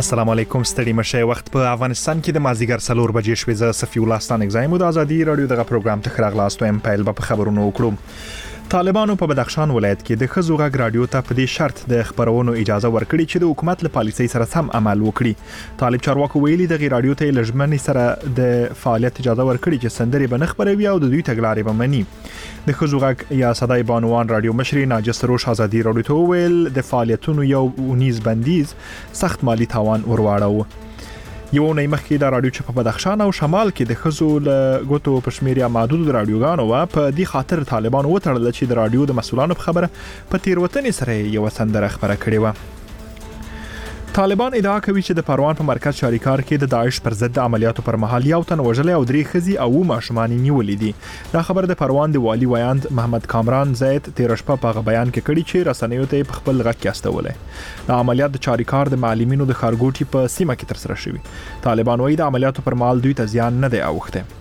السلام علیکم ستړي مشه وخت په افغانستان کې د مازیګر 4 بجې شوې ز صفی الله ستان اگزایم د ازادي رادیو دغه پروګرام ته خراغلاستو ام پایل په خبرونو وکړو. طالبانو په بدخشان ولایت کې د خزو غږ رادیو ته په دې شرط د خبرونو اجازه ورکړي چې د حکومت له پالیسۍ سره سم عمل وکړي. طالب چارواکو ویلي د رادیو ته لجمنې سره د فعالیت اجازه ورکړي چې سندري بنخ خبروي او د دوی تګلارې بمني. د خزو غږ یا صداي بانوان رادیو مشر ناجس روش ازادي رادیو ته ویل د فعالیتونو یو ونیز بندیز سخت مالی تاوان ورواړو. یو نه مخکې د رادیو چې په بدخشان او شمال کې د خزو له غوتو پښمیر محدود رادیوګانو و په دې خاطر طالبان وټړل چې د رادیو د مسولانو په خبره په تیروتنې سره یو سندره خبره کړې و. طالبان ادعا کوي چې د پروان په مرکز شاریکار کې د داعش پر ضد عملیاتو پر مهال یو تن وژل او 3 خزي او ماشومان نیولې دي. دا خبر د پروان د والی ویاند محمد کامران زید 13 په بیان کې کړي چې رسنیو ته په خپل غږ کې استولې. د عملیات د چاریکار د معلمینو د خارګوټي په سیمه کې تر سره شوی. طالبان وایي د عملیاتو پر مهال دوی ته زیان نه دی اوخته.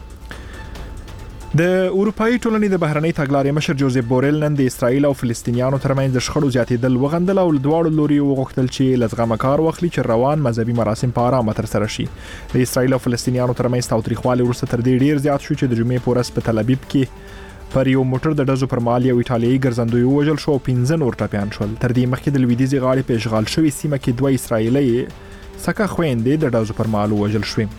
د اروپאי ټولنې د بهرنۍ تګلارې مشر جوزف بورل نن د اسرایل او فلسطینیانو ترمنځ د شخړو زیاتېدل وغندل او دواړو لوري وغوښتل چې لزغمه کار واخلي چې روان مذهبي مراسم په آرامه تر سره شي. د اسرایل او فلسطینیانو ترمنځ تاوتریخوالی وروسته تر دې ډیر زیات شو چې د جمعې په ورځ په تل ابیب کې پر یو موټر د ډزو پر مهال یو ایټالیایي ګرځندوی وژل شو او 15 نور ټپیان شول. تر دې مخکې د لویدیځي غاړې په اشغال شوې سیمه کې 2 اسرایلي سکه خويندې د ډزو پر مهال وژل شوې.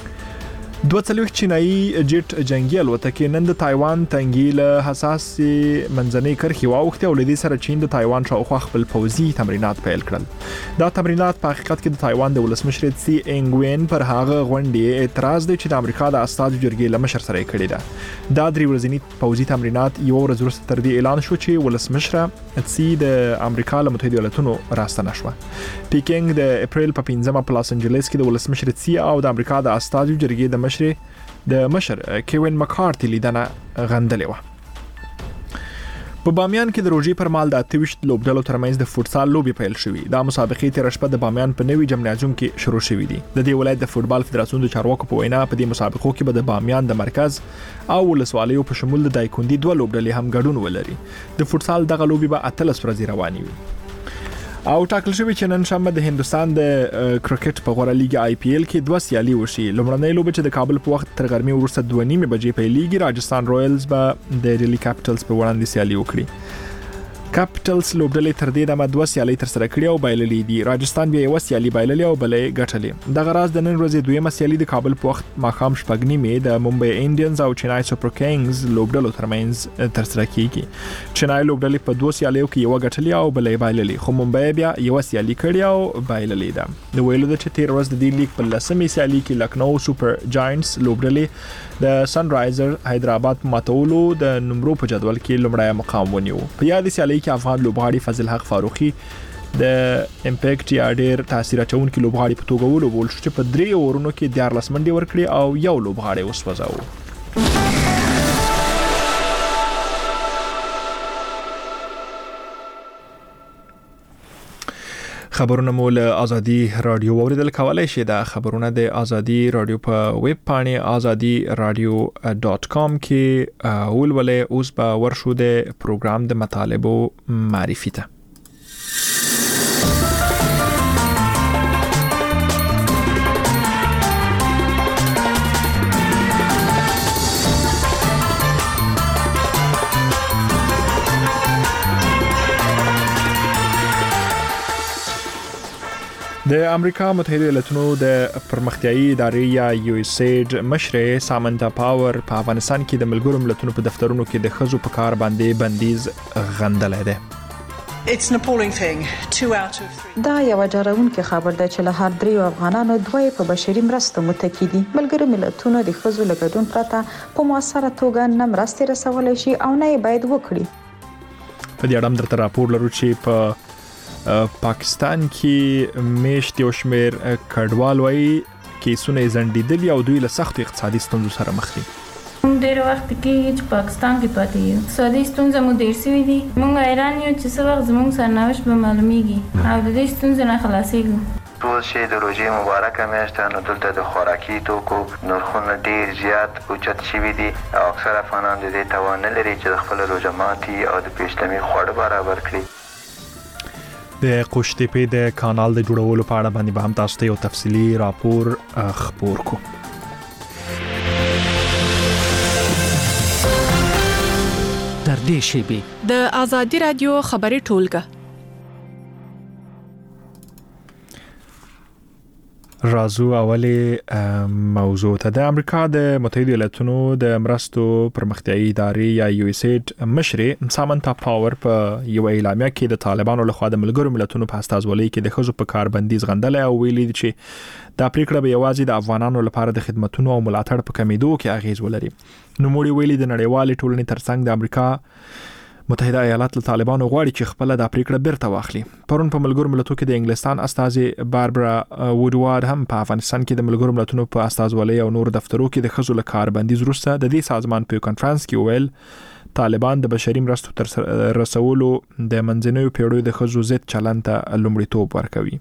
22 چینایي جټ جنگي الوتکې نن د تایوان تنګي له حساس منځنۍ کرښې واوښتې او لدې سره چین د تایوان شاوخوا خپل پوځي تمرینات پیل کړل. دا تمرینات په حقیقت کې د تایوان د ولسمشر سي انګوین پر هغه غونډې اعتراض دی چې د امریکا د استازو جرګې له مشر سره کړی ده. دا 3 ورځنی پوځي تمرینات یو ورځ وروسته تر دې اعلان شو چې ولسمشر سي د امریکا له متحده ایالاتونو راستنه شو. پیکینګ د اپریل په 15 په لاس انجلس کې د ولسمشر سي او د امریکا د استازو جرګې د مشر کیوین مکارتي لیدنه غندلې و. په بامیان کې د روژې پر مهال د 28 لوبډلو ترمنځ د فوتسال لوبي پیل شوې. دا مسابقې تیر شپه د بامیان په نوي جمنازیوم کې شروع شوې دي. د دې ولایت د فوتبال فدراسیون د چارواکو په وینا په دې مسابقو کې به د بامیان د مرکز او ولسوالیو په شمول د دایکوندي 2 لوبډلې هم ګډون ولري. د فوتسال دغه لوبي به 18 ورځې رواني وي. او ټاکل شوی چې نن شنبه د هندستان د کرکټ په غوړه لیګ آی پی ایل کې 2 سیالي وشي. لومړنۍ لوبه چې د کابل په وخت تر غرمې وروسته 2:30 بجې پیلېږي. راجستان رویلز به د ډیلی کیپټلز په وړاندې سیالي وکړي. کیپټلز لوبډلې تر دې دمه 2 سیالي تر سره کړې او بایللې دي. راجستان بیا یو سیالي بایللې او بلې ګټلې. دغه راز د نن ورځې دویمه سیالي د کابل په وخت ماښام 6:30 د ممبئی انډینز او چنای سوپر کینګز لوبډلو ترمنځ تر سره کیږي. چنای لوبډلې په 2 سیالیو کې یو ګټلې او بلې بایللې، خو ممبئی بیا یو سیالي کړې او بایللې ده. د ویلو د چې تیر ورځ د دې لیګ په لسمې سیالي کې لکنو سوپر جاینټس لوبډلې د سن رایزر حیدرآباد ماتولو د نمبرو په جدول کې لومړی مقام ونیو. په یاد سیالي کې افغان لوبغاړي فضل حق فاروقي د امپیکټ یا ډیر تاثیر اچونکي لوبغاړي په توګه ولوبول شو چې په 3 اورونو کې 14 منډې ورکړي او یو لوبغاړی وسوځاوه. خبرونه مول ازادي رادیو اوریدل کولای شئ. د خبرونه د ازادي رادیو په ویب پاڼې azadiradio.com کې ولولئ. اوس به ورشو د پروګرام د مطالبو معرفي ته. د امریکا متحده ایالاتونو د پرمختیایي ادارې یا یو اس ایډ مشر سامنتا پاور په افغانستان کې د ملګرو ملتونو په دفترونو کې د خزو په کار باندې بندیز غندلې ده. دا یو ډاروونکې خبر ده چې له هر 3 افغانانو 2 په بشري مرسته متکی دي. ملګرو ملتونو د خزو لګډون پرته په موثره توګه نه مرستې رسولای شي او نه باید وکړي. په دې اړه درته راپور لرو چې په پاکستان کې میشت یو شمیر کډوال وایي کیسونه زندیدلی او دوی له سخت اقتصادي ستونزو سره مخ دي. ډېر وخت کې چې پاکستان کې پاتې یو اقتصادي ستونزې مو ډېر سوي دي. موږ حیران یو چې څه وخت زموږ سرنوشت به معلومیږي او د دې ستونزې نه خلاصېږو. ټول شی د روژې مبارکه میاشت نو دلته د خوراکي توکو نرخونه ډېر زیات اوچت شوي دي او اکثر افغانان د دې توان نه لري چې د خپل روژه ماتي او د پیشلمي خواړه برابر کړي. د قوشتېپې د کانال د جوړولو په اړه باندې به هم تاسو ته یو تفصیلی راپور خپور کو. در دې شیبې د آزادی رادیو خبري ټولګه رازو اولی موضوع ته د امریکا د متحده ایالاتونو د مرستو پرمختیایي ادارې یا یو اس ایډ مشر سامنتا پاور په یو اعلامیه کې د طالبانو لخوا د ملګرو ملتونو په استازولۍ کې د خزو په کاربندیز غندل او ویلي چې دا پریکړه به یوازې د افغانانو لپاره د خدماتو او ملاتړ په کمیدو کې اغیز ولري. نو موږ ویلي د نړیوال ټولنې ترڅنګ د امریکا متحده ایالات له طالبانو غواړي چې خپل د پریکړه بیرته واخلي. پرون په ملګرو ملتونو کې د انګلستان استاذ باربرا وودوارد هم په افغانستان کې د ملګرو ملتونو په استازولۍ او نور دفترو کې د خزو له کاربندیز وروسته د دې سازمان په کانفرنس کې ویل طالبان د بشري مرستو تر رسولو د منځنیو پیړیو د خزو ضد چلند ته لومړیتوب ورکوي.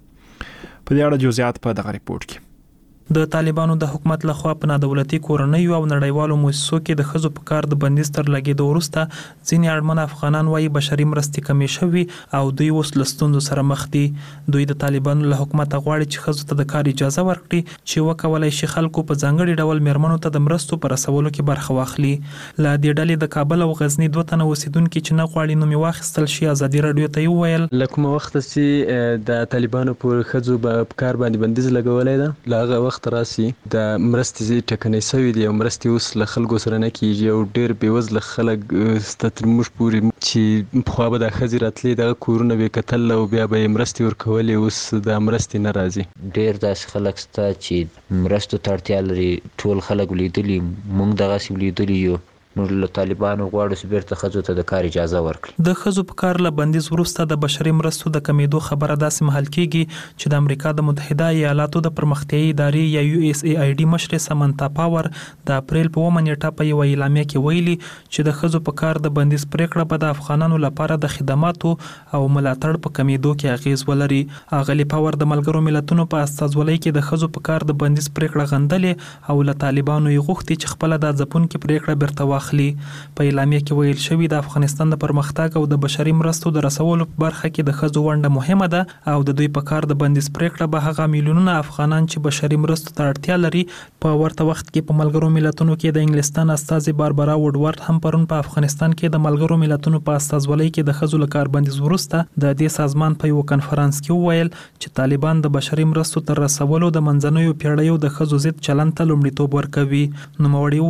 په دې اړه جزئیات په دغه ریپورت کې د طالبانو د حکومت لخوا په نادولتي کورنیو او نړیوالو مؤسسو کې د خزو په کار د بندیز تر لګېدو وروسته ځینې اړمن افغانان وايي بشري مرستې کمې شوي او دوی اوس له ستونزو سره مخ دي. دوی د طالبانو له حکومت غواړي چې خزو ته د کار اجازه ورکړي چې وکولای شي خلکو په ځانګړي ډول میرمنو ته د مرستو پر رسولو کې برخه واخلي. له دې ډلې د کابل او غزنی 2 تنه اوسیدونکو چې نه غواړي نوم واخیستل شي ازادي رادیو ته ویل لکه وخت چې د طالبانو پر خزو په کار باندې بندیز لګولای دا لاغه وخت راسي د مرستې ټکنۍ سوي دي او مرستې اوس له خلکو سره نه کیږي او ډېر بېوزله خلک ستر موږ پورې چې خو به د خزي راتلې د کورونه به کتل او بیا به مرستې ورکولې اوس د مرستې نه راځي. ډېر داس خلک ستا چې مرستو ته اړتیا لري ټول خلک لیدلي موږ دغه سی لیدلي یو نو له طالبانو غواړي چې بیرته خزو ته د کار اجازه ورکړي. د خزو په کار له بندیز وروسته د بشري مرستو د کمیدو خبره داسې محل کیږي چې د امریکا د متحده ایالاتو د پرمختیایي ادارې یا یو اس ای ای ډي مشر سامنتا پاور د اپریل په 1 نیټه په یو اعلامیه کې ویلي چې د خزو په کار د بندیز پریکړه به د افغانانو لپاره د خدماتو او ملاتړ په کمیدو کې اغیز ولري. اغلی پاور د ملګرو ملتونو په استازولۍ کې د خزو په کار د بندیز پریکړه غندلې او له طالبانو یې غوښتي چې خپل د ځپونکو پریکړه بیرته په اعلامیه کې ویل شوی د افغانستان د پرمختګ او د بشري مرستو د رسولو په برخه کې د خزو ونډه مهمه ده او د دوی په کار د بندیز پریکړه به هغه میلیونونه افغانان چې بشري مرستو ته اړتیا لري په ورته وخت کې په ملګرو ملتونو کې د انګلستان استاذ باربرا وودوارد هم پرون په افغانستان کې د ملګرو ملتونو په استازولۍ کې د خزو له کار بندیز وروسته د دې سازمان په یو کانفرنس کې ویل چې طالبان د بشري مرستو تر رسولو د منځنیو پیړیو د خزو ضد چلند ته لومړیتوب ورکوي. نو موړي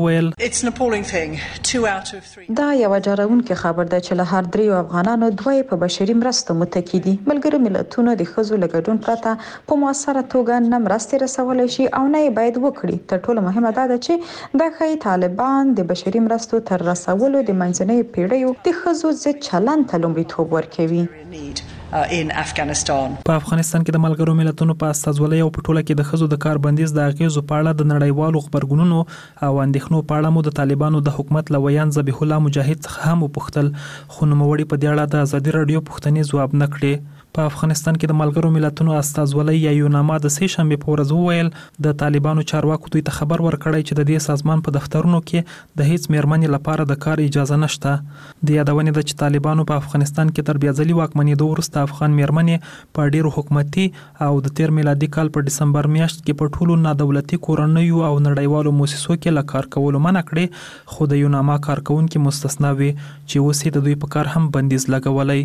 ویل دا یو ډاروونکې خبر ده چې له هر 3 افغانانو 2 په بشري مرستو متکی دي. ملګرو ملتونو د خزو له ګډون پرته په موثره توګه نه مرستې رسولای شي او نه باید وکړي. تر ټولو مهمه ده چې د خی طالبان د بشري مرستو تر رسولو د منځنۍ پیړیو د خزو ضد چلند ته لومړیتوب ورکوي. په افغانستان کې د ملګرو ملتونو په استازولۍ او په ټوله کې د خزو د کار بندیز د اغیزو په اړه د نړیوالو خبرګونونو او اندېښنو په اړه مو د طالبانو د حکومت لویان ذبیح الله مجاهد څخه هم وپوښتل خو نوموړي په دې اړه د ازادي رادیو پوښتنې ځواب نه کړې. په افغانستان کې د ملګرو ملتونو استازولۍ یا یوناما د سې شنبه په ورځ وویل د طالبانو چارواکو دوی ته خبر ورکړی چې د دې سازمان په دفترونو کې د هیڅ میرمنې لپاره د کار اجازه نشته. د یادونې ده چې طالبانو په افغانستان کې تر بیا ځلي واکمنېدو وروسته افغان میرمنې په ډیرو حکومتي او د 13 میلادي کال په ډسمبر میاشت کې په ټولو نادولتي کورنیو او نړیوالو مؤسسو کې له کار کولو منع کړې خو د یوناما کارکونکو مستثنا وي چې اوس د دوی په کار هم بندیز لګولای.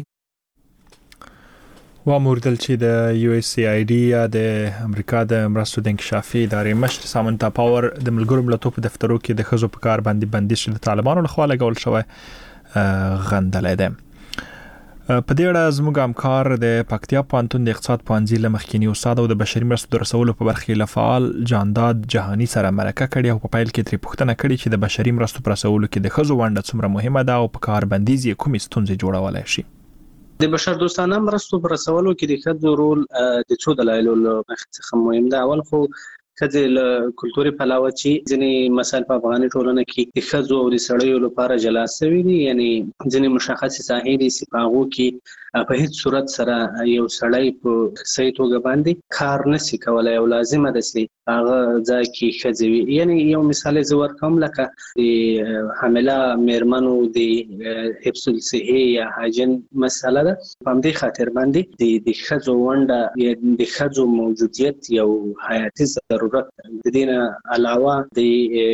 واموردل چې د یو اس ای ای ډي یا د امریکا د مرستو د انکشافي ادارې مشر سامنتا پاور د ملګرو ملتونو په دفترو کې د خزو په کار باندې بندیز د طالبانو لخوا لګول شوی غندلې ده. په دې اړه زموږ همکار د پکتیا پوهنتون د اقتصاد پوهنځي له مخکینی استاد او د بشري مرستو د رسولو په برخه کې فعال جانداد جهانی سره مرکه کړې او په پیل کې ترې پوښتنه کړې چې د بشري مرستو پر رسولو کې د خزو ونډه څومره مهمه ده او په کار بندیز یې کومې ستونزې جوړولای شي. د بشر دوستانه مرستو پر رسولو کې د ښځو رول د څو دلایلو څخه مهم ده. اول خو ښځې له کلتوري پلوه چې ځینې مسایل په افغاني ټولنه کې د ښځو او د سړیو لپاره جلا شوي دي، یعنی ځینې مشخصې ساحې دي چې په هغو کې په هیڅ صورت سره یو سړی په صحیح توګه باندې کار نشي کولی او لازمه ده چې هغه ځای کې ښځې وي. یعنی یو مثال زه ورکوم، لکه د حامله میرمنو د حفظ الصحې یا هاجن مسله ده. په همدې خاطر باندې د ښځو ونډه یا د ښځو موجودیت یو حیاتي ضرورت. د دې نه علاوه د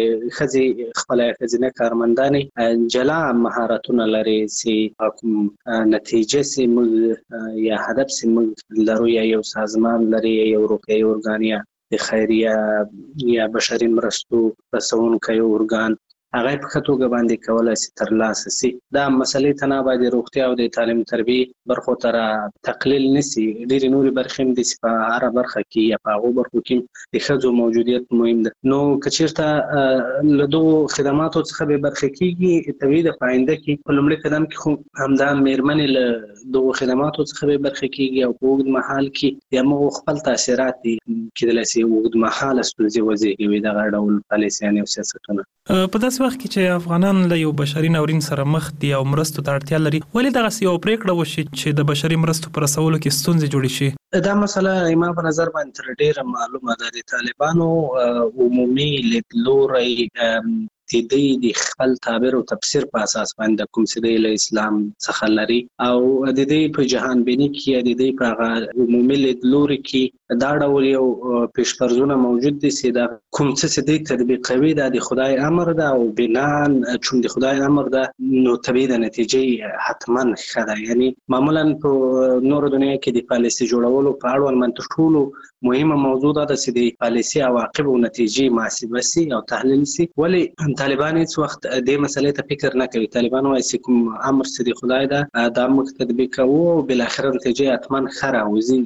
ښځې خپله ښځینه کارمندانې جلا مهارتونه لري چې کوم نتیجه سي موږ یا هدف سي موږ لرو، یا یو سازمان لري، یا یو روغتیايي ارګان یا د خیریه یا بشري مرستو رسونکی ارګان، هغه په ښه توګه باندې کولی شي ترلاسه شي. دا مسلې ته نه باید د روغتیا او د تعلیم تربیې برخو ته تقلیل نشي. ډېرې نورې برخې هم دي چې په هره برخه کې یا په هغو برخو کې د ښځو موجودیت مهم ده. نو که چېرته له دغو خدماتو څخه بې برخې کېږي، طبیعي ده په آینده کې په لومړي قدم کې خو همدا مېرمنې له دغو خدماتو څخه بې برخې کېږي او په اوږد مهال کې د همغو خپل تاثیرات دي کېدلی شي اوږد مهاله ستونزې وزېږوي دغه ډول پالیسیانې او سیاستونه. په داسې وخت کې چې افغانان له یو بشري ناورین سره مخ دي او مرستو ته اړتیا لري، ولې دغسې یو پرېکړه وشي چې د بشري مرستو په رسولو کې ستونزې جوړې شي؟ دا مسله زما په نظر باندې تر ډېره معلومه ده. د طالبانو عمومي لیدلوری د دوی د خپل تعبیر او تفسیر په اساس باندې کوم چې د اسلام څخه لري او د دوی په جهان بینی کې د دوی په عمومي لیدلوري کې دا ډول یو پیش‌فرضونه موجود دي چې دا کوم څه د تطبیقوي د خدای امر ده او بنان چون د خدای امر ده نو طبيعي د نتیجې حتما ښه ده. یعنی معمولا په نور دنیا کې د پالیسي جوړولو په اړه من ټولو مهمه موضوع ده چې د پالیسي عواقب او نتیجې محاسبه سي او تحلیل سي. ولی طالبان هیڅ وخت د مسلې ته فکر نه کوي. طالبان وايي چې کوم امر چې د خدای ده دا موږ تطبیق کوو او بل اخر نتیجه حتما ښه راوځي.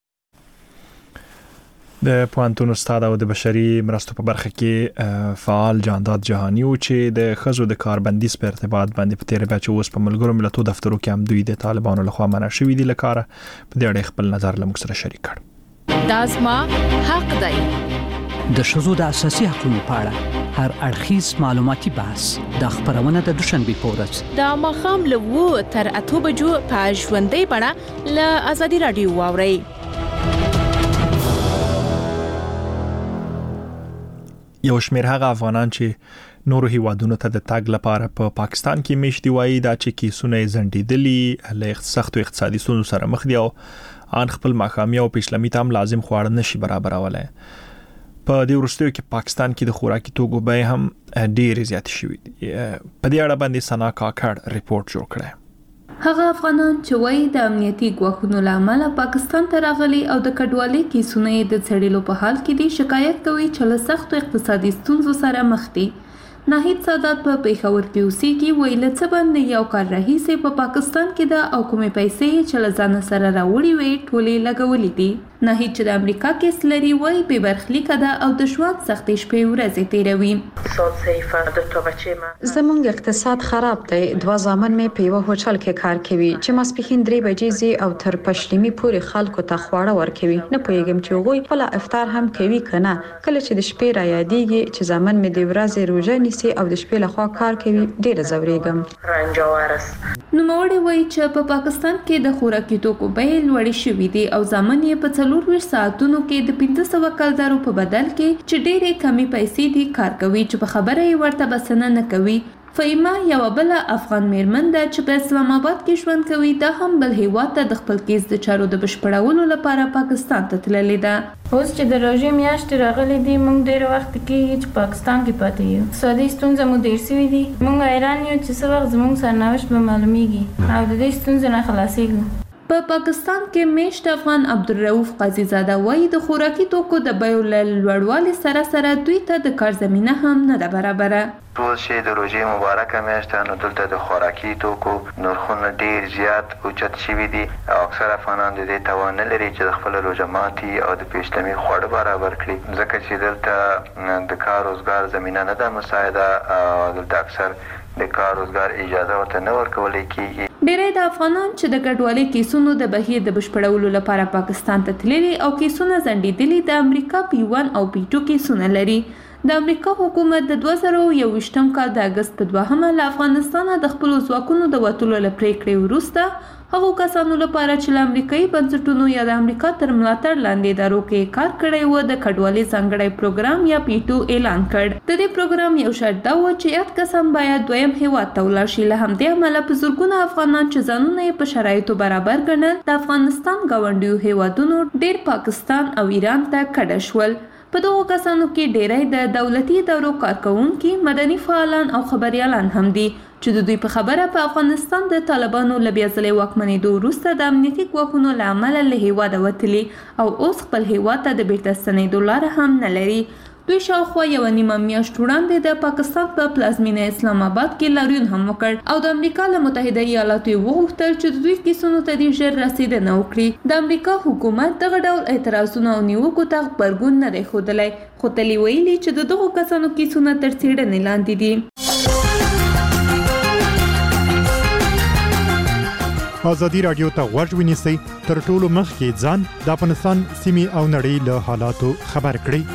د پوهنتون استاد او د بشري مرستو په برخه کې فعال جانداد جهانی او چې د ښځو د کاربندیز په ارتباط باندې په تیر بیا چې اوس په ملګرو ملتونو دفترو کې هم دوی د طالبانو لخوا منع شوي دي لکاره په دې اړه خپل نظر له موږ سره شریک کړ. دا زما حق دی. د ښځو د اساسي حقوقو په اړه هر اړخیز معلوماتي بحث د خبرونه د دوشنبه په ورځ د ماښام له 2 تر 8 بجو په ژوندۍ بڼه له ازادي رادیو واورئ. یو شمېر هغه افغانان چې نورو هیوادونو ته د تګ لپاره په پاکستان کې میشتي وایي دا چې کیسونه زندیدلي له سختو اقتصادي ستونزو سره مخ دي او ان خپل ماښامي او پېشلمي ته هم لازم خواړه نشي برابرولای. په دې وروستیو کې پاکستان کې د خوراکي توکو بیې هم ډېرې زیاتې شوي دي. په دې اړه باندې سنا کاکړ ریپورت جوړ کړی. هغه افغانان چې وایي د امنیتي ګواښونو له امله پاکستان ته راغلي او د کډوالۍ کیسونه یې د څېړلو په حال کې دي شکایت کوي چې له سختو اقتصادي ستونزو سره مخ دي. ناهید سادات په پیښور کې اوسېږي، وایي له څه باندې یو کال راهیسې په پاکستان کې ده او کومې پیسې چې له ځانه سره راوړي وي ټولې لګولې دي. ناهید چې د امریکا کیس لري، وایي بې برخلیکه ده او د ژوند سختې شپې ورځې تېروي. زمونږ اقتصاد خراب دی. 2 زامن مې په یوه هوټل کې کار کوي چې ماسپښین 3 بجې ځي او تر پښلمي پورې خلکو ته خواړه ورکوي. نه پوهېږم چې هغوی خپل افطار هم کوي که نه. کله چې د شپې را یادېږي چې زامن مې د ورځې روژه نیسي او د شپې لخوا کار کوي ډېره ځورېږم. نوموړی وایي چې په پاکستان کې د خوراکي توکو بیې لوړې شوي دي او زامن یې په 24 ساعتونو کې د 1500 کلدارو په بدل کې چې ډېرې کمې پیسې دي کار کوي چې په خبره یې ورته بسنه نه کوي. فایمه یو بل افغان میرمن ده چې په اسلام آباد کې ژوند کوي. دا هم بل هیواد ته د خپل کیس د چارو د بشپړولو لپاره پاکستان ته تللې ده. اوس چې د روژې میاشتې راغلي دي، موږ ډېر وخت کې چې پاکستان کې پاتې یو. اقتصادي ستونزې مو ډېر سوي دي. موږ حیران یو چې څه وخت زموږ سرنوشت به معلومیږي او د دې ستونزې نه خلاصېږو. په پاکستان کې میشت افغان عبدالرؤف قاضي زاده وایي د خوراکي توکو د بیو له لوړوالي سره سره دوی ته د کار زمینه هم نه ده برابره. ټول چې د روژې مبارکه میاشت نو دلته د خوراکي توکو نرخونه ډیر زیات اوچت شوي دي او اکثر افغانان د دې توان نه لري چې د خپل روژه ماتي او د پیشلمي خواړه برابر کړي، ځکه چې دلته د کار روزګار زمینه نه ده مساعده او دلته اکثر د کار روزګار اجازه ورته نه ورکول کېږي. ډېری د افغانان چې د کډوالۍ کیسونو د بهیر د بشپړولو لپاره پاکستان ته تللي او کیسونه ځنډېدلي د امریکا P1 او P2 کیسونه لري. د امریکا حکومت د 2021 کال د اگست په 2 له افغانستانه د خپل ځواکونو د وټولو لپاره وروسته هغو کسانو لپاره چې له امریکایي بنسټونو یا د امریکا تر ملاتړ لاندې ادارو کې کار کړی و د کډوالۍ ځانګړی پروګرام یا P2 اعلان کړ. د دې پروګرام یو شرط دا و چې یاد کسان باید دویم هیواد ته ولاړ شي. له همدې امله په زرګونه افغانان چې ځانونه یې په شرایطو برابر ګڼل د افغانستان ګاونډیو هیوادونو ډېر پاکستان او ایران ته کډه شول. په دغو کسانو کې ډېری د دولتي ادارو کارکوونکي، مدني فعالان او خبريالان هم دي چې د دوی په خبره په افغانستان د طالبانو له بیا ځلې واکمنېدو وروسته د امنیتي ګواښونو له امله له هیواده وتلي او اوس خپل هیواد ته د بیرته ستنېدو لاره هم نه لري. دوی شاوخوا یوه نیمه میاشت وړاندې د پاکستان په پلازمینه اسلام آباد کې لاریون هم وکړ او د امریکا له متحده ایالاتو یې وغوښتل چې د دوی کیسونو ته دې ژر رسېدنه وکړي. د امریکا حکومت دغه ډول اعتراضونو او نیوکو ته غبرګون نه دی ښودلی، خو تل یې ویلي چې د دغو کسانو کیسونه تر څېړنې لاندې دي. ازادي راډیو ته غوږ ونیسئ، تر ټولو مخکې ځان د افغانستان سیمې او نړۍ له حالاتو خبر کړئ.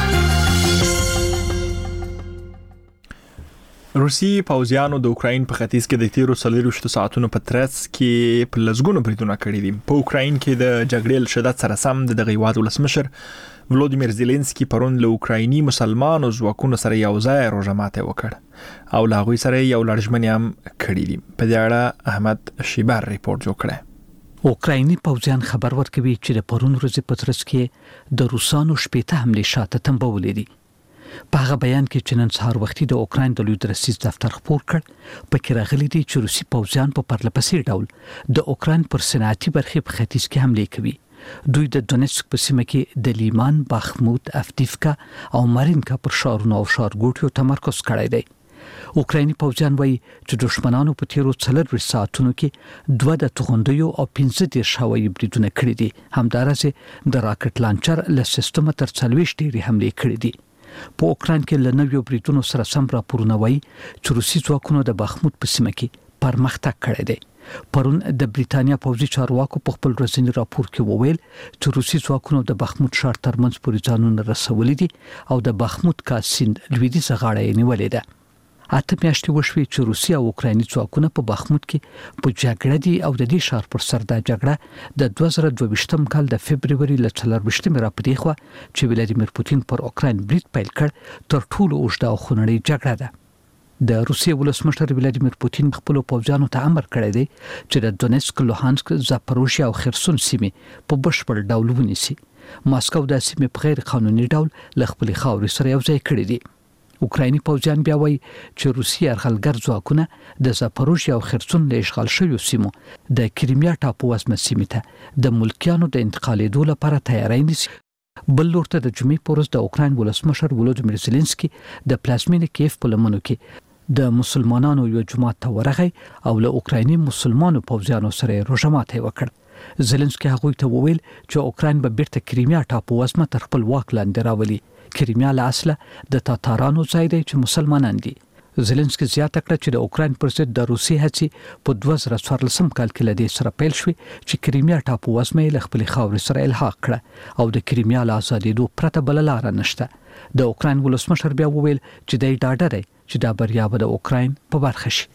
روسي پوځیانو د اوکراین په ختیځ کې د تیرو 24 ساعتونو په ترڅ کې په لزګونو بریدونه کړي دي. په اوکراین کې د جګړې له شدت سره سم د دغه هیواد ولسمشر ولودیمیر زيلنسکي پرون له اوکرایني مسلمانو ځواکونو سره یو ځای روژه ماته وکړ او له هغوی سره یو لړژمنې هم کړې دي. په دې اړه احمد شیبر ریپورت جوړ کړی. اوکرایني پوځیان خبر ورکوي چې د پرون ورځې په ترڅ کې د روسانو شپېته حملې شاته تنبولې دي. په هغه بیان کې چې نن سهار وختي د اوکراین د لوی درسیز دفتر خبر کړ، پکې راغلي دي چې روسي پوځیان په پرلپسې ډول د اوکراین پر صنعتي برخې په ختیځ کې حملې کوي. دوی د دونیتسک په سیمه کې د لیمان، باخموت، افدیفکا او مارینکا پر ښارونو او ښارګوټیو تمرکز کړی دی. اوکرایني پوځیان وایي چې دښمنانو په تیرو 24 ساعتونو کې 2 د توغندیو او 15 هوایي بریدونه کړي دي. همدارسه د راکټ لانچر له سیستم تر 40 ډیرې حملې کړي دي. په اوکراین کې له نویو بریدونو سره سم راپورونه وایي چې روسي ځواکونو د باخموت په سیمه کې پرمختګ کړی دی. پرون د بریتانیا پوځي چارواکو په خپل ورځني راپور کې وویل چې روسي ځواکونو د باخموت ښار ترمنځ پورې ځانونه رسولي دي او د باخموت کاسیند لویدیځه غاړه یې نیولې ده. 8 میاشتې وشوي چې روسي او اوکرایني ځواکونه په باخموت کې په جګړه دي او د دې ښار پر سر د جګړه د 2022 کال د فبرवरी ل 24 را پدې خو چې ولادیمیر پوتین پر اوکراین برید پیل کړ تر ټولو اوږده او خونړۍ جګړه ده. د روسیې ولسمشر ولادیمیر پوتین خپل پوځیانو ته امر کړی دی چې د دونیتسک، لوهانسک، زاپروژیا او خرسون سیمې په بشپړ ډول ونیسي. ماسکو د سیمې په غیر قانوني ډول له خپل خاورې سره یو ځای کړی دی. اوکرایني پوځیان بیا وایي چې روسي یرغلګر ځواکونه د زاپروژیا او خرسون له اشغال شویو سیمو د کریمیا ټاپو وزمه سیمې ته د ملکیانو د انتقالېدو لپاره تیاری نیسي. بل لورته د جمعې په ورځ د اوکراین ولسمشر ولودیمیر زيلنسکي د پلازمینې کیف په لمنو کې د مسلمانانو یو جماعت ته ورغی او له اوکرایني مسلمانانو پوځیانو سره روژه ماته وکړ. زيلنسکي هغوی ته وویل چې اوکراین به بیرته کریمیا ټاپو وزمه تر خپل واک لاندې راولي. کریمیا له اصله د تاتارانو ځای دی چې مسلمانان دي. زيلنسکي زیاته کړه چې د اوکراین پر ضد د روسي هڅې په 2014 کال کې له دې سره پیل شوې چې کریمیا ټاپو وزمه له خپل خاورې سره الحاق کړه او د کریمیا له ازادېدو پرته بل لار نشته. د اوکراین ولسمشر بیا وویل چې د ډاډه دی چې دا بریا به د اوکراین په برخه شي.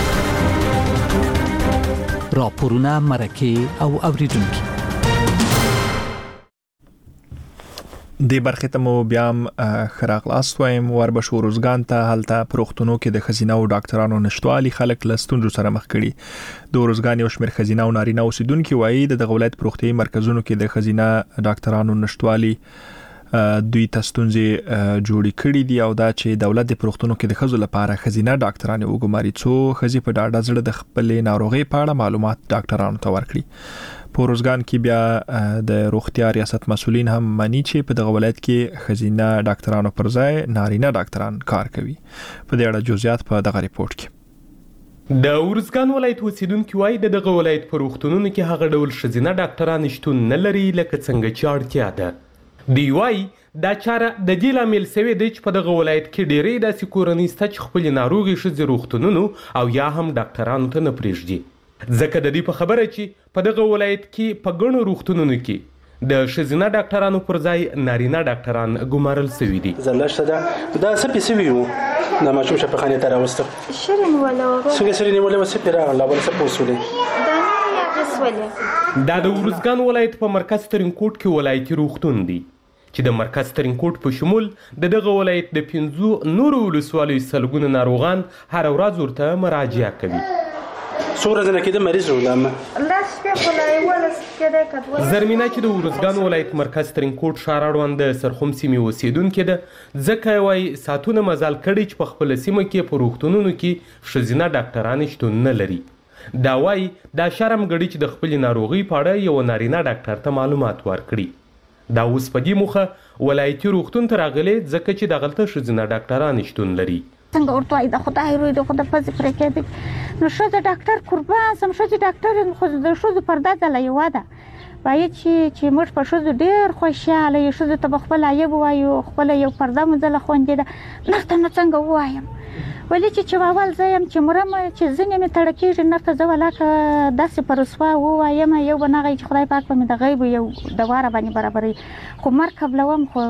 راپورونه، مرکه او اوریدونکو د برخه ته مو بیا خراغلاست وایم وربشو روزګان ته هلته پروختونو کې د خزینه او ډاکټرانو نشټوالي خلک لستونجو سره مخ کړي. د روزګان یو شمېر خزینه او نارینه اوسیدونکو وایي د ولایت پروختي مرکزونو کې د خزینه ډاکټرانو نشټوالي دوی تستونځي جوړی کړي دي او دا چې دولت د پروختونو کې د خزو لپاره خزینه ډاکټرانو وګماري څو خزي په ډاډه زړه د خپل ناروغي په اړه معلومات ډاکټرانو ته ورکړي. په روزګان کې بیا د روغتیا ریاست مسولین هم مانی چې په دغه ولایت کې خزینه ډاکټرانو پر ځای نارینه ډاکټران کار کوي. په دې اړه جزئیات په دغه ریپورت کې. د روزګان ولایت اوسیدونکو وايي د دغه ولایت په روغتونونو کې هغه ډول خزینه ډاکټران شتون نه لري لکه څنګه چې اړتیا ده. دی وايي دا چاره د دې لامل سوي دی چې په دغه ولایت کې ډېرې داسې کورنۍ شته چې خپل ناروغي ښځې روغتونونو او یا هم ډاکټرانو ته نه پرېږدي. ځکه د دې په خبره چې په دغه ولایت کې په ګڼو روغتونونو کې د ښځینه ډاکټرانو پر ځای نارینه ډاکټران ګمارل شوي دي. زلشته دا څه پیسې ویو د ماشوم شفاخانې ته راوسته شرین ولا څنګه سرینې ولا څه پیرا لا ولا څه پوسولې دا د ورزګان ولایت په مرکز ترینکوټ کې ولایتي روغتون دی چې د مرکز ترینکوټ په شمول د دغه ولایت د 15 نورو ولسوالیو سلګونه ناروغان هر ورځ ورته مراجعه کوي. څومره ځله کې د مریض ولامه زرمینا چې د ورزګان ولایت مرکز ترینکوټ ښار اړوند د سرخوم سیمې اوسیدونکې ده ځکه وایي ساعتونه مزال کړي چې په خپله سیمه کې په روغتونونو کې ښځینه ډاکټران شتون نه لري. دا وایي دا شرم ګڼي چې د خپلې ناروغۍ په اړه یو نارینه ډاکټر ته معلومات ورکړي. دا اوس په دې موخه ولایتي روغتون ته راغلی ځکه چې دغلته ښځینه ډاکټران شتون لري. څنګه ورته وایي د خدای روی د خدای پزې پرې کېدی نو ښځه ډاکټر قربان سم ښځې ډاکټر یم خو د ښځو پرده ځله یوه ده وایي چې موږ په ښځو ډېر خوشحاله یو ښځو ته به خپل عیب ووایو خپله یو پرده مو ځله خوندې ده نرته نو څنګه ووایم ولې چې اول زه یم چې مرم چې ځینې مې تړه کېږي نرته زه ولاکه داسې په رسوا ووایم یو به نغی چې خدای پاک به مې د غیبو یو دواره باندې برابروي خو مرګ قبلوم خو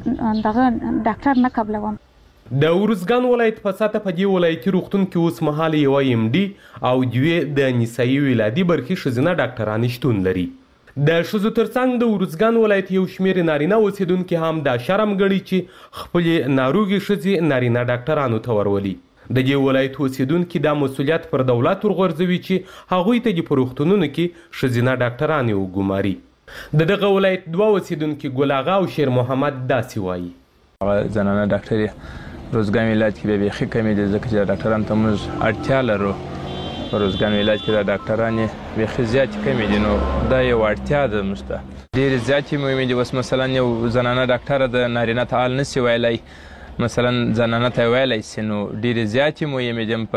دغه ډاکټر نه قبلوم. د ورزګان ولایت په ساته په دې ولایتي روغتون کې اوس مهال یوه MD او دوې د نسایي ولادي برخې ښځینه ډاکټران شتون لري. د ښځو ترڅنګ د ورزګان ولایت یو شمېر نارینه اوسیدونکي هم دا شرم ګڼي چې خپلې ناروغې ښځې نارینه ډاکټرانو ته ورولي. د دې ولایت اوسیدونکي دا مسؤلیت پر دولت ورغورځوي چې هغوی ته دې په روغتونونو کې ښځینه ډاکټرانې وګماري. د دغه ولایت دوه اوسیدونکي ګل اغا او شیر محمد داسې وایي. هغه زنانه ډاکټرې روزګان ولایت کې بیخي کمې دي ځکه چې ډاکټرانو ته موږ اړتیا لرو. په روزګان ولایت کې د ډاکټرانې بیخي زیاتې کمې دي نو دا یو اړتیا ده موږ ته ډېرې زیاتې مهمې دي. اوس مثلا یو زنانه ډاکټره د نارینه ته حال نشي ویلی مثلا زنانه ته ویلی سي نو ډېرې زیاتې مهمې دي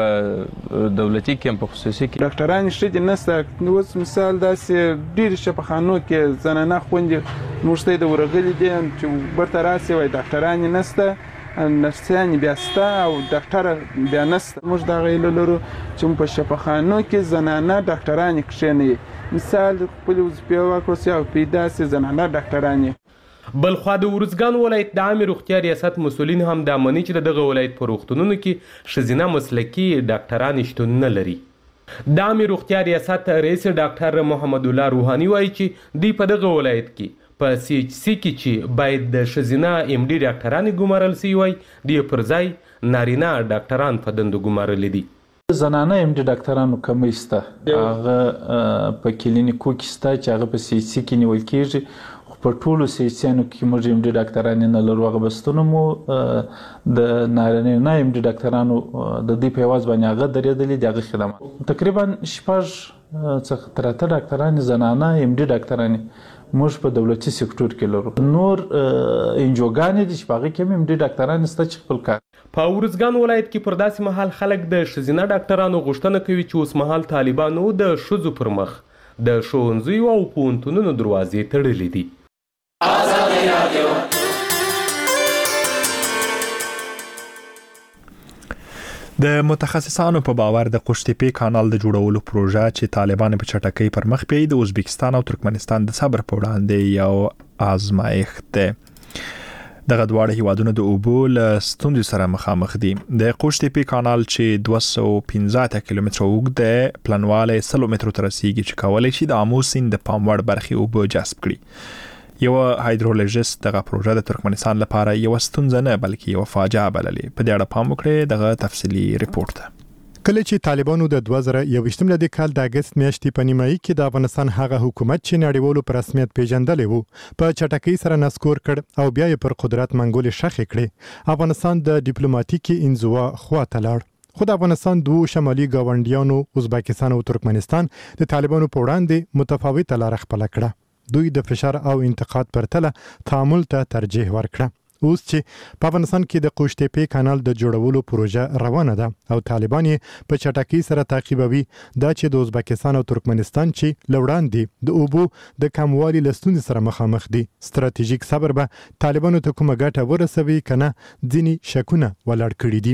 په دولتي کې هم په خصوصي کې. ډاکټرانې ښځې نشته اوس مثال داسې ډېرې شفاخانو کې زنانه خوندې موږ ته د ورغلي دي چې برته راسي وایي ډاکټرانې نشته نرسیانې بیا شته او ډاکټره بیا نشته. موږ دغه هیله لرو چې په شفاخانو کې زنانه ډاکټرانې کښېنوي مثال خپلې وظیفې وکړو سي او پیدا سي زنانه ډاکټرانې. بلخوا د ورزګان ولایت د عامې روغتیا ریاست مسؤلین هم دا مني چې د دغه ولایت په روغتونونو کې ښځینه مسلکي ډاکټران شتون نه لري. د عامې روغتیا ریاست رئیس ډاکټر محمد الله روحاني وایي چې دوی په دغه ولایت کې په CHC کې چې باید د ښځینه MD ډاکټرانې ګمارل شوي وای دوی پر ځای نارینه ډاکټران په دندو ګمارلي دي. زنانه MD ډاکټرانو کمی شته هغه په کلینیکو کې شته چې هغه په CHC کې نیول کېږي خو په ټولو CHC-انو کې موږ MD ډاکټرانې نه لرو. هغه بستونه مو د نارینه MD ډاکټرانو د دوی په یواز باندې هغه درېدلي دي هغه خدمات تقریبا 6 څخه تر 8 ډاکټرانې زنانه MD ډاکټرانې موږ په دولتي سکتور کې لرو. نور انجوګانې دي چې په هغې کې هم MD ډاکټران شته چې خپل کار. په ورزګان ولایت کې پر داسې مهال خلک د ښځینه ډاکټرانو غوښتنه کوي چې اوس مهال طالبانو د ښځو پر مخ د ښوونځیو او پوهنتونونو دروازې تړلې دي. د متخصصانو په باور د قوشتېپې کانال د جوړولو پروژه چې طالبان په چټکۍ پر مخ بیاي د ازبکستان او ترکمنستان د صبر په وړاندې یو آزمایښت ده. دغه دواړه هیوادونه د اوبو له ستونزې سره مخامخ دي. د قوشتېپې کانال چې 215 کیلومتره اوږد دی پلنوالی 100 مترو ته رسیږي چې کولی شي د آمو سیند د پام وړ برخې اوبه جذب کړي. یو هایدرولوژیست دغه پروژه د ترکمنستان لپاره یو ستونزه نه بلکې یو فاجعه بللې. په دې اړه پام وکړئ دغه تفصیلی ریپورت ته. کله چې طالبانو د 2021 لدې کال د اگست میاشتې په نیمایي کې د افغانستان هغه حکومت چې نړیوالو په رسمیت پیژندلې وو په چټکۍ سره نسکور کړ او بیا یې پر قدرت منګولې شخې کړې افغانستان د ډیپلوماټیکي انزوا خواته لاړ. خو د افغانستان دوه شمالي ګاونډیانو ازبکستان او ترکمنستان د طالبانو په وړاندې متفاوته لار خپل کړه. دوی د فشار او انتقاد پرتله تعامل ته ترجیح ورکړه. اوس چې په افغانستان کې د قوشتېپې کانال د جوړولو پروژه روانه ده او طالبان یې په چټکۍ سره تعقیبوي دا چې د ازبکستان او ترکمنستان چې لوړاندې د اوبو د کموالي له ستونزې سره مخامخ دي ستراتیژیک صبر به طالبانو ته کومه ګټه ورسوي کنه ځینې شکونه ولاړ کړي دي.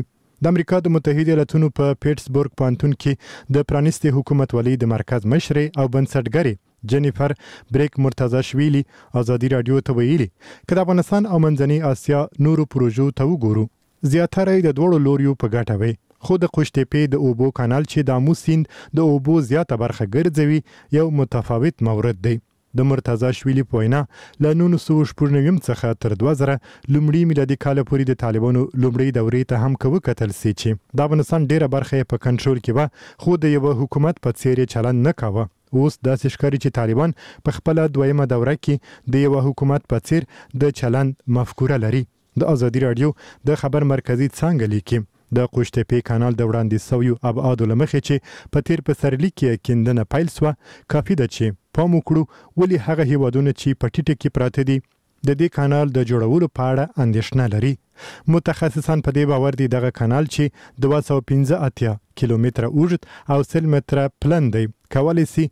د امریکا د متحده ایالاتونو په پیټسبورګ پوهنتون کې د پرانیستي حکومتولۍ د مرکز مشرې او بنسټګرې جنیفر بریک مرتضاشویلی ازادي رادیو ته ویلي چې د افغانستان او منځنۍ اسیا نورو پروژو ته وګورو زیاتره د دوړو لوریو په ګټه وي خو د قوشتېپې د اوبو کانال چې د آمو سیند د اوبو زیاته برخه ګرځوي یو متفاوت مورد دی د مرتضاشویلی په وینا له 1990 څخه تر 2000 لومړي میلادي کال پورې د طالبانو لومړي دورې ته هم وکتل سي چې د افغانستان ډیره برخه په کنټرول کې و خو د یو حکومت په څیر چلند نه کاوه اوس داسې ښکاري چې طالبان په خپل دویمه دوره کې د یو حکومت په څیر د چلند مفکوره لري د ازادي رادیو د خبر مرکزی څنګه لیکي د قوشتېپې کانال د وړاندې سویو ابعاد لمخې چې په تیر پسرلي کې کیندنه پیل سوه کافي ده چې پام وکړو ولې هغه هیوادونه چې په ټیټه کې پراته دي د دې کانال د جوړولو په اړه اندېښنه لري متخصصان په دې باور دي دغه کانال چې 215 کیلومتره اوږد او 100 متره پلن دی کولای شي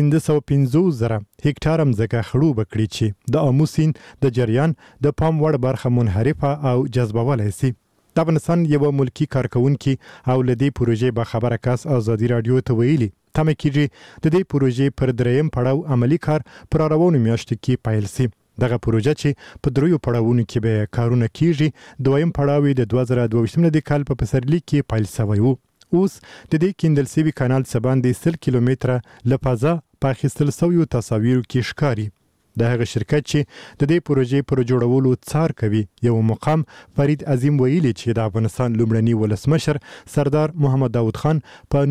550,000 هکټار ځمکه خړوب کړي چې د آمو سیند د جریان د پام وړ برخه منحرفه او جذبولای شي د افغانستان یو ملکی کارکونکي او لدی پروژې به خبره کاس ازادي رادیو ته ویلي تمه کیږي د دې پروژې پر دریم پړاو عملی کار پر روانو میاشتو کې پیل شي دغه پروژه چې په دریو پړاوونو کې به کارونه کیږي دویم پړاو د 2022 کال په پسرلي کې پیل شوی وو اوس د دې کیندل شوی کانال څخه 100 کیلومتره لپاره په اخیستل شویو تصاویرو کې ښکاري د هغه شرکت چې د دې پروژې پر جوړولو څار کوي یو مقام فرید عظیم ویلي چې د افغانستان لومړني ولسمشر سردار محمد داود خان په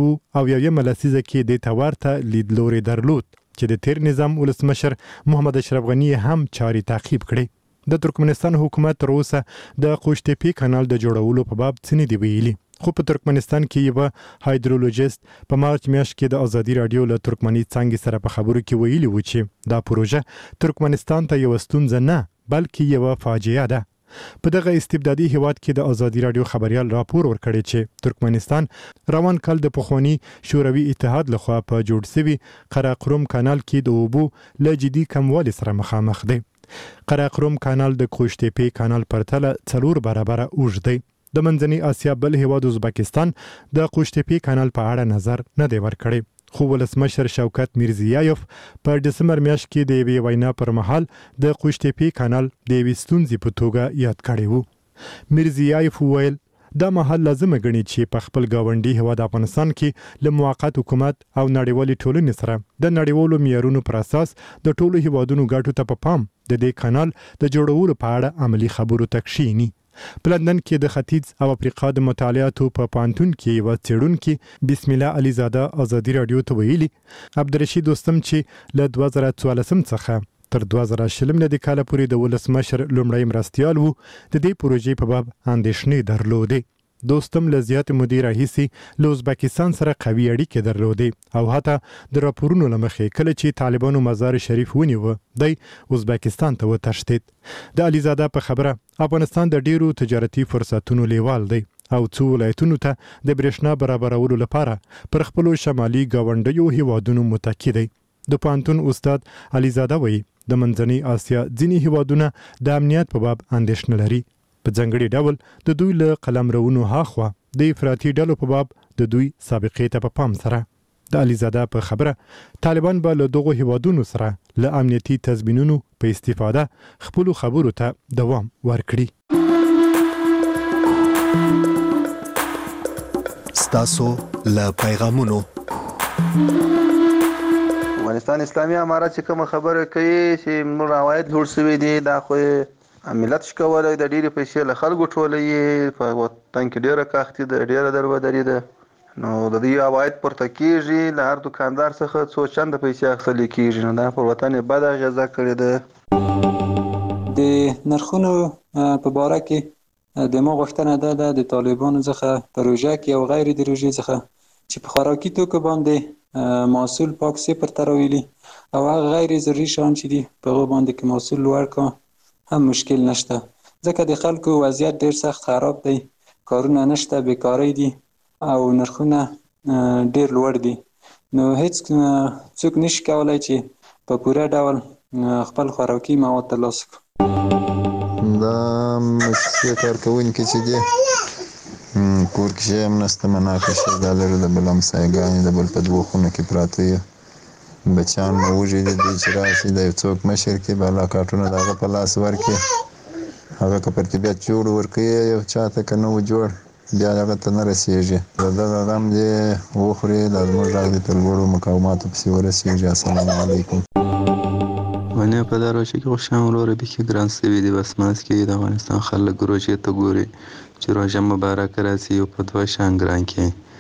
1901 لسیزه کې د تورته لیدلوري درلود چې د تیر نظام ولسمشر محمد اشرف غنی هم چاري تعقیب کړي د ترکمنستان حکومت تر اوسه د قوشتېپې کانال د جوړولو په باب څه نه دی ویلي خو په ترکمنستان کې یو هایدرولوژیست په مارچ میاشت کې د ازادي رادیو له ترکمني څنګه سره په خبرو کې ویلي و چې دا پروژه ترکمنستان ته یو ستونزه نه بلکې یو فاجعه ده په دغه استبدادي هیواد کې د ازادي رادیو خبريال راپور ورکړی چې ترکمنستان روان کال د پخوانی شوروي اتحاد لخوا په جوړ شوی قراقرم کانال کې د اوبو له جدي کموالي سره مخامخ دی قراقرم کانال د قوشتېپې کانال پرتله 4 برابر اوږد دی د منځنۍ اسیا بل هیواد ازبکستان د قوشتېپې کانال په اړه نظر نه دی ورکړی خو ولسمشر شوکت میرزیایف په دسمبر میاشت کې د یوې وینا پر مهال د قوشتېپې کانال د یوې ستونزې په توګه یاد کړی وو میرزیایف وویل دا مهال لازم غني چې په خپل گاونډي هیواد افغانستان کې له موقت حکومت او نړیوالې ټولنې سره د نړیوالو معیارونو پر اساس د ټولو هیوادونو ګټو ته په پام د دې کانال د جوړولو په اړه عملی خبرو تکشینی په لندن کې د ختیځ او افریقا د مطالعاتو په پانتون کې یو څېړونکي بسم الله علي زاده ازادي رادیو ته ویلي عبدالرشید دوستم چې له 2014 څخه تر 2020 کال پورې د ولسمشر لومړی مرستيال وو د دې پروژې په باب اندېښنې درلودې دوستم له زیات مدیر راهیسي له ازبکستان سره قوي اړیکې درلودې او حتی د راپورونو لمخې کله چې طالبانو مزار شریف ونیو د ازبکستان ته وتښتید د علیزاده په خبره افغانستان د ډیرو تجارتي فرصتونو لیوال دی او څو ولایتونو ته د برېښنا برابرولو لپاره پر خپل شمالي گاونډیو هیوادونو متکی دی د پانتون استاد علیزاده وایي د منځنۍ اسیا ځینې هیوادونه د امنیت په باب اندېښنه لري په ځنګړي ډول د دوی له قلمرونو هاخوا د افراطي ډلو په باب د دوی سابقې ته په پام سره د علیزاده په خبره طالبان به له دغو هیوادونو سره له امنیتي تضمینونو په استفاده خپل خبرو ته دوام ورکړي ستاسو له پیغامونو افغانستان اسلامي امارات چې کوم خبره کوي چې موږ روایت جوړ شوی دی دا خو ملت شکولای د ډیره پیسې له خلکو ټولې په وطن کې ډیره کاختي ده ډیره درودري ده نو د دې عواید پورته کیږي له هر دکاندار څخه څو چنده پیسې اخیستل کیږي نو دا په وطن بد اغیزه کړې ده د نرخونو په باره کې د ما غوښتنه ده د طالبانو څخه پروژه کې او غیر د روژې څخه چې په خوراکي توکو باندې محصول پاک صفر ته راولي او هغه غیر ضروري شیان چې دي په هغو باندې کې محصول لوړ کړه هم مشکل نشته ځکه د خلکو وضعیت ډیر سخت خراب دی کارونه نشته بیکاری دي او نرخونه ډیر لوړ دي نو هیڅ څوک نشي کولای چې په پوره ډول خپل خوراکي مواد ترلاسه کړي دا مؤسسې کارکونکي چې دي کور کې شی هم نشته، مناقشه دا لري د بل همسایګانې د بل په دوو خونو کې پراته یو بچیان مو وږي دي چې راشي د یو څوک مشر کې بالا کارټونه د هغه په لاس ورکړي، هغه که پر طبیعت جوړ ورکوي یو چا ته که نه و جوړ بیا هغه ته نه رسېږي. د دغه غم دې وخوري دا زموږ غږ دې تر لوړو مقاماتو پسې ورسېږي. السلام علیکم. ونې په دا روژه کې خوشحال وروره بیخي ګران شوي دي. بس منځ کې د افغانستان خلک روژې ته ګوري چې روژه مبارک راسي او په دوه شان ګران کړي.